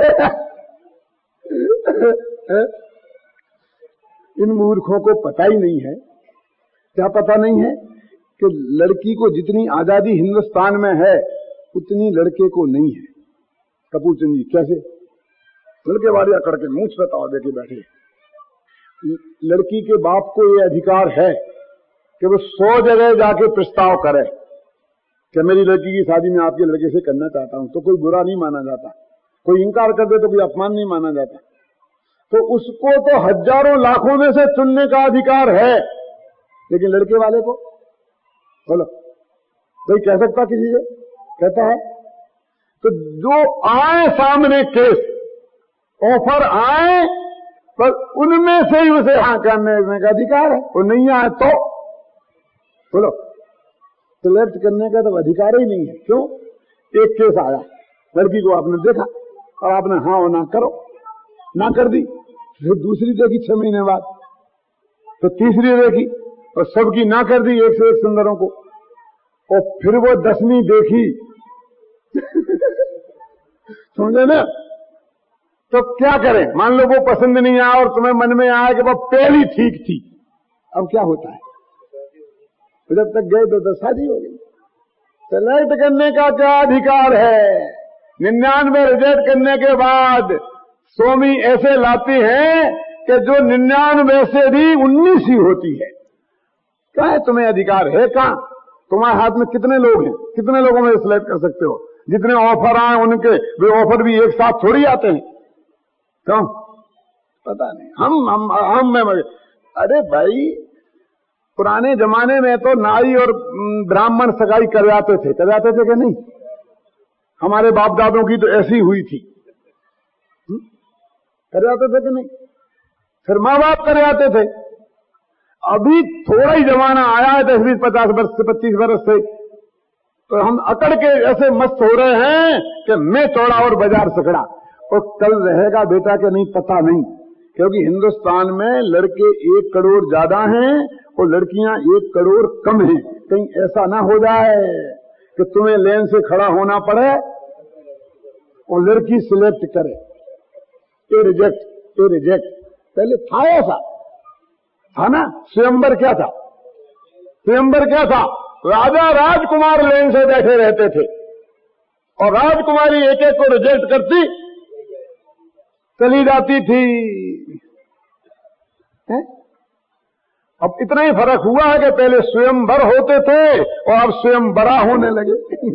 इन मूर्खों को पता ही नहीं है। क्या पता नहीं है कि लड़की को जितनी आजादी हिंदुस्तान में है, उतनी लड़के को नहीं है। कपूर चंद जी कैसे लड़के वाले करके मुंह बताओ देखे बैठे। लड़की के बाप को ये अधिकार है कि वो 100 जगह जाके प्रस्ताव करे कि मेरी लड़की की शादी में आपके लड़के से करना चाहता हूं, तो कोई बुरा नहीं माना जाता। कोई इंकार कर दे तो कोई अपमान नहीं माना जाता। तो उसको तो हजारों लाखों में से चुनने का अधिकार है, लेकिन लड़के वाले को बोलो कोई कह सकता किसी से? कहता है? तो जो आए सामने केस ऑफर आए, पर उनमें से ही उसे हाँ करने का अधिकार है। वो नहीं आए तो बोलो सिलेक्ट करने का तो अधिकार ही नहीं है। क्यों? एक केस आया, लड़की को आपने देखा और आपने हाँ और ना करो, ना कर दी, फिर दूसरी देखी 6 महीने बाद, तो तीसरी देखी और सबकी ना कर दी, एक से एक सुंदरों को, और फिर वो 10वीं देखी। समझे ना? तो क्या करें? मान लो वो पसंद नहीं आया और तुम्हें मन में आया कि वो पहली ठीक थी, अब क्या होता है? जब तक गए तो शादी हो गई। सेलेक्ट करने का क्या अधिकार है? 99 रिजेक्ट करने के बाद स्वामी ऐसे लाती हैं कि जो 99 से भी 19 ही होती है। क्या है तुम्हें अधिकार है? कहां? तुम्हारे हाथ में कितने लोग हैं? कितने लोगों में सिलेक्ट कर सकते हो? जितने ऑफर आए उनके वे ऑफर भी एक साथ थोड़ी आते हैं। क्यों? पता नहीं। हम अरे भाई, पुराने जमाने में तो नाई और ब्राह्मण सगाई करवाते थे कि नहीं? हमारे बाप दादों की तो ऐसी हुई थी, करवाते थे कि नहीं? फिर माँ बाप करवाते थे। अभी थोड़ा ही जमाना आया है 10-20-50 वर्ष से 25 वर्ष से, तो हम अकड़ के ऐसे मस्त हो रहे हैं कि मैं चौड़ा और बाजार सकड़ा, और कल रहेगा बेटा के नहीं पता नहीं। क्योंकि हिंदुस्तान में लड़के 1 करोड़ ज्यादा हैं और लड़कियां 1 करोड़ कम हैं। कहीं ऐसा ना हो जाए कि तुम्हें लेन से खड़ा होना पड़े और लड़की सिलेक्ट करे। ये रिजेक्ट पहले था, ऐसा था ना? स्वयंवर क्या था? राजा राजकुमार लेन से बैठे रहते थे और राजकुमारी एक एक को रिजेक्ट करती चली जाती थी। अब इतना ही फर्क हुआ है कि पहले स्वयंवर होते थे और अब स्वयंवरा होने लगे।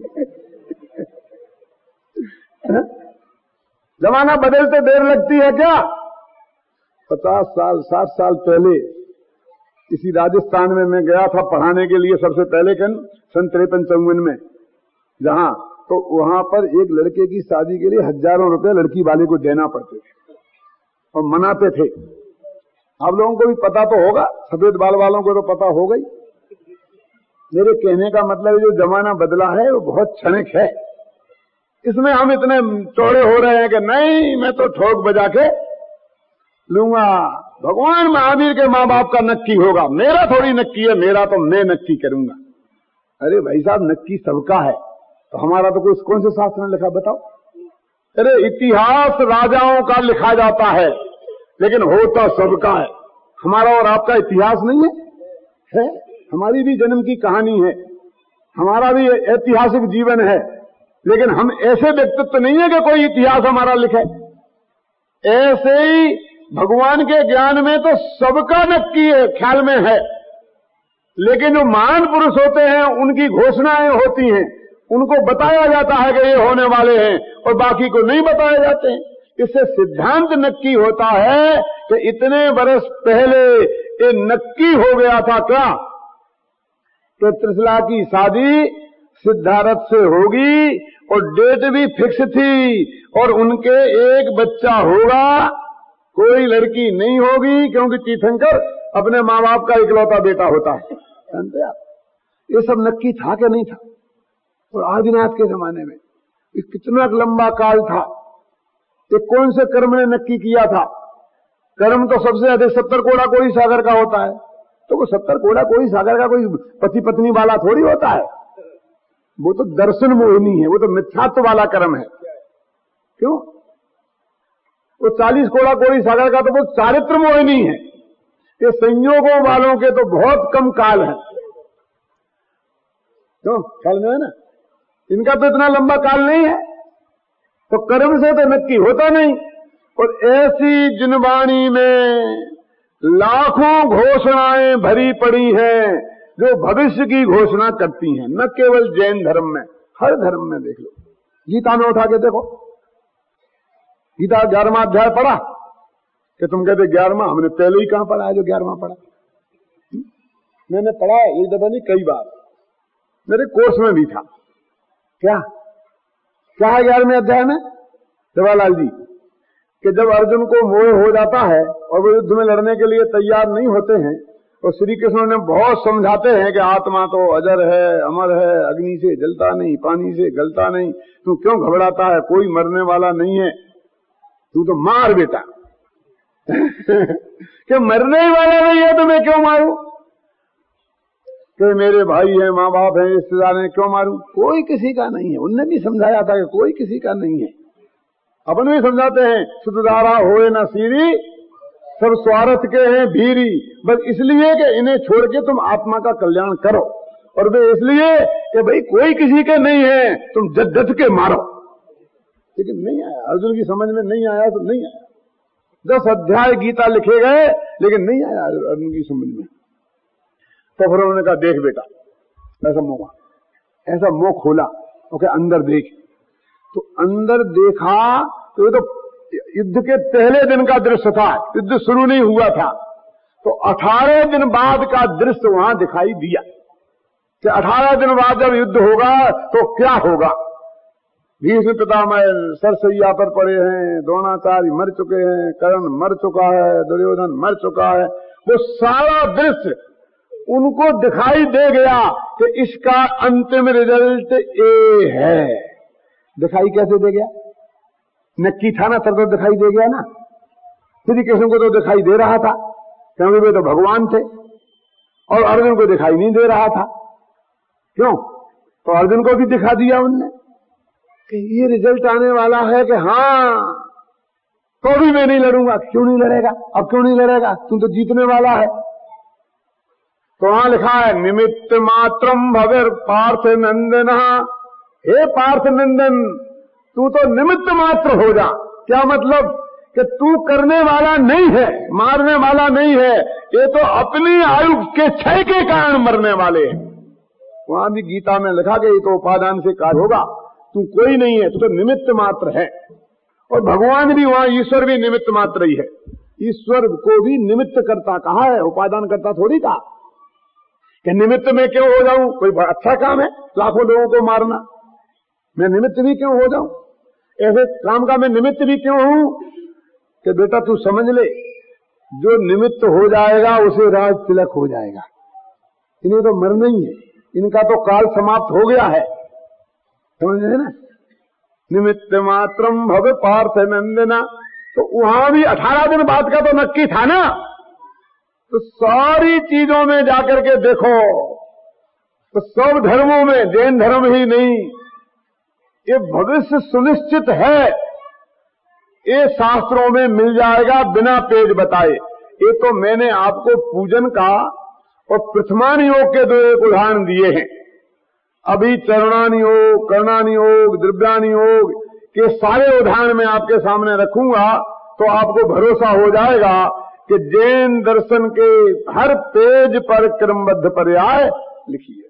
जमाना बदलते देर लगती है क्या? 50 साल 60 साल पहले इसी राजस्थान में मैं गया था पढ़ाने के लिए सबसे पहले सन 53-54 में, जहां तो वहां पर एक लड़के की शादी के लिए हजारों रुपए लड़की वाले को देना पड़ते थे और मनाते थे। आप लोगों को भी पता तो होगा, सफेद बाल वालों को तो पता हो गई। मेरे कहने का मतलब जो जमाना बदला है वो बहुत क्षणिक है। इसमें हम इतने चौड़े हो रहे हैं कि नहीं मैं तो ठोक बजा के लूंगा। भगवान महावीर के माँ बाप का नक्की होगा, मेरा थोड़ी नक्की है, मेरा तो मैं नक्की करूंगा। अरे भाई साहब, नक्की सबका है, तो हमारा तो कौन से शास्त्र में लिखा बताओ? अरे इतिहास राजाओं का लिखा जाता है, लेकिन होता सबका है। हमारा और आपका इतिहास नहीं है? हमारी भी जन्म की कहानी है, हमारा भी ऐतिहासिक जीवन है, लेकिन हम ऐसे व्यक्तित्व नहीं है कि कोई इतिहास हमारा लिखे। ऐसे ही भगवान के ज्ञान में तो सबका नक्की है, ख्याल में है, लेकिन जो महान पुरुष होते हैं उनकी घोषणाएं होती हैं, उनको बताया जाता है कि ये होने वाले हैं, और बाकी को नहीं बताए जाते हैं। इससे सिद्धांत नक्की होता है कि इतने बरस पहले ये नक्की हो गया था क्या कि त्रिशला की शादी सिद्धार्थ से होगी, और डेट भी फिक्स थी, और उनके एक बच्चा होगा, कोई लड़की नहीं होगी, क्योंकि तीर्थंकर अपने माँ बाप का इकलौता बेटा होता है। जानते आप ये सब नक्की था कि नहीं था? और आदिनाथ के जमाने में ये कितना लंबा काल था। ये कौन से कर्म ने नक्की किया था? कर्म तो सबसे अधिक 70 कोड़ा कोई सागर का होता है, तो वो 70 कोड़ा कोई सागर का कोई पति पत्नी वाला थोड़ी होता है। वो तो दर्शन मोहिनी है, वो तो मिथ्यात्व वाला कर्म है। क्यों? वो 40 कोड़ा कोई सागर का तो वो चारित्र मोहिनी है। ये संयोगों वालों के तो बहुत कम काल है। क्यों? ख्याल में है ना? इनका तो इतना लंबा काल नहीं है, तो कर्म से तो नक्की होता नहीं। और ऐसी जिनवाणी में लाखों घोषणाएं भरी पड़ी हैं जो भविष्य की घोषणा करती हैं, न केवल जैन धर्म में, हर धर्म में देख लो। गीता में उठा के देखो, गीता 11वां अध्याय पढ़ा कि तुम कहते 11वां, हमने पहले ही कहां पढ़ा है जो 11वां पढ़ा? मैंने पढ़ा एक दफा नहीं, कई बार, मेरे कोर्स में भी था। क्या क्या है 11वें अध्याय में जवाहरलाल जी? कि जब अर्जुन को मोह हो जाता है और वो युद्ध में लड़ने के लिए तैयार नहीं होते हैं, और श्री कृष्ण ने बहुत समझाते हैं कि आत्मा तो अजर है, अमर है, अग्नि से जलता नहीं, पानी से गलता नहीं, तू क्यों घबराता है, कोई मरने वाला नहीं है, तू तो मार बेटा। कि मरने ही वाला नहीं है तो मैं क्यों मारूं? कि मेरे भाई हैं, माँ बाप हैं, रिश्तेदार हैं, क्यों मारूं? कोई किसी का नहीं है। उनने भी समझाया था कि कोई किसी का नहीं है। अपन भी समझाते हैं, सुतदारा होए न सीरी, सब स्वार्थ के हैं भीरी, बस इसलिए कि इन्हें छोड़ के तुम आत्मा का कल्याण करो, और वे इसलिए कि भाई कोई किसी के नहीं है, तुम डट के मारो। लेकिन नहीं आया, अर्जुन की समझ में नहीं आया तो नहीं आया। 10 अध्याय गीता लिखे गए, लेकिन नहीं आया अर्जुन की समझ में। तो फिर उन्होंने कहा, देख बेटा, ऐसा मुंह खोला, ओके, अंदर देख। तो अंदर देखा तो ये तो युद्ध के पहले दिन का दृश्य था, युद्ध शुरू नहीं हुआ था। तो 18 दिन बाद का दृश्य वहां दिखाई दिया कि 18 दिन बाद जब युद्ध होगा तो क्या होगा। भीष्म पितामह सरसैया पर पड़े हैं, द्रोणाचार्य मर चुके हैं, कर्ण मर चुका है, दुर्योधन मर चुका है। वो सारा दृश्य उनको दिखाई दे गया कि इसका अंतिम रिजल्ट ए है। दिखाई कैसे दे गया? नक्की था ना, तब तो दिखाई दे गया ना। श्री कृष्ण को तो दिखाई दे रहा था क्योंकि वे तो भगवान थे, और अर्जुन को दिखाई नहीं दे रहा था। क्यों? तो अर्जुन को भी दिखा दिया उनने कि ये रिजल्ट आने वाला है कि हाँ, तो भी मैं नहीं लड़ूंगा। क्यों नहीं लड़ेगा? अब क्यों नहीं लड़ेगा? तुम तो जीतने वाला है। तो वहां लिखा है, निमित्त मात्रम भवेर पार्थ नंदना। हे पार्थ नंदन, तू तो निमित्त मात्र हो जा। क्या मतलब? कि तू करने वाला नहीं है, मारने वाला नहीं है, ये तो अपनी आयु के क्षय के कारण मरने वाले हैं। वहां भी गीता में लिखा कि ये तो उपादान से कार्य होगा, तू कोई नहीं है, तू तो निमित्त मात्र है। और भगवान भी वहां, ईश्वर भी निमित्त मात्र ही है। ईश्वर को भी निमित्त करता कहा है, उपादान करता थोड़ी कहा। कि निमित्त में क्यों हो जाऊं? कोई अच्छा काम है लाखों लोगों को मारना, मैं निमित्त भी क्यों हो जाऊं? ऐसे काम का मैं निमित्त भी क्यों हूं? कि बेटा तू समझ ले, जो निमित्त हो जाएगा उसे राज तिलक हो जाएगा। इन्हें तो मरना ही है, इनका तो काल समाप्त हो गया है। समझ रहे ना? निमित्त मात्रम भव पार्थ नंदना। तो वहां भी 18 दिन बाद का तो नक्की था ना। तो सारी चीजों में जाकर के देखो तो सब धर्मों में, जैन धर्म ही नहीं, ये भविष्य सुनिश्चित है, ये शास्त्रों में मिल जाएगा बिना पेज बताए। ये तो मैंने आपको पूजन का और प्रथमान योग के 2 एक उदाहरण दिए हैं। अभी चरणानि योग, कर्णानि योग, द्रव्यानि योग के सारे उदाहरण मैं आपके सामने रखूंगा तो आपको भरोसा हो जाएगा कि जैन दर्शन के हर पेज पर क्रमबद्ध पर्याय लिखिए।